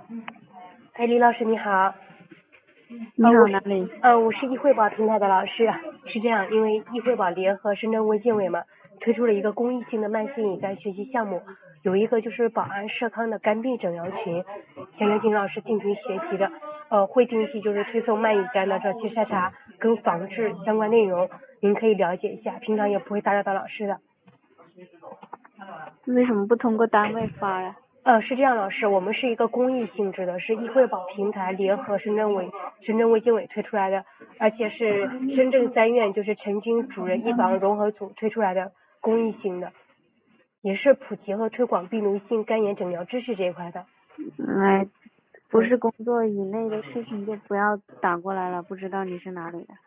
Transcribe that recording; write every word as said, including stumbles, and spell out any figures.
哎，李老师你好。 你好， 呃我是哪里？ 呃我是易惠宝平台的老师。是这样，因为易惠宝联合深圳卫健委嘛，推出了一个公益性的慢性乙肝学习项目，有一个就是保安社康的肝病诊疗群，想邀请老师进群学习的。呃，会定期就是推送慢乙肝的这期筛查跟防治相关内容，您可以了解一下，平常也不会打扰到老师的。 为什么不通过单位发呀？ 呃，是这样，老师，我们是一个公益性质的，是易惠宝平台联合深圳卫深圳卫健委推出来的，而且是深圳三院就是陈军主任医防融合组推出来的公益性的，也是普及和推广病毒性肝炎诊疗知识这一块的。 哎，不是工作以内的事情就不要打过来了，不知道你是哪里的。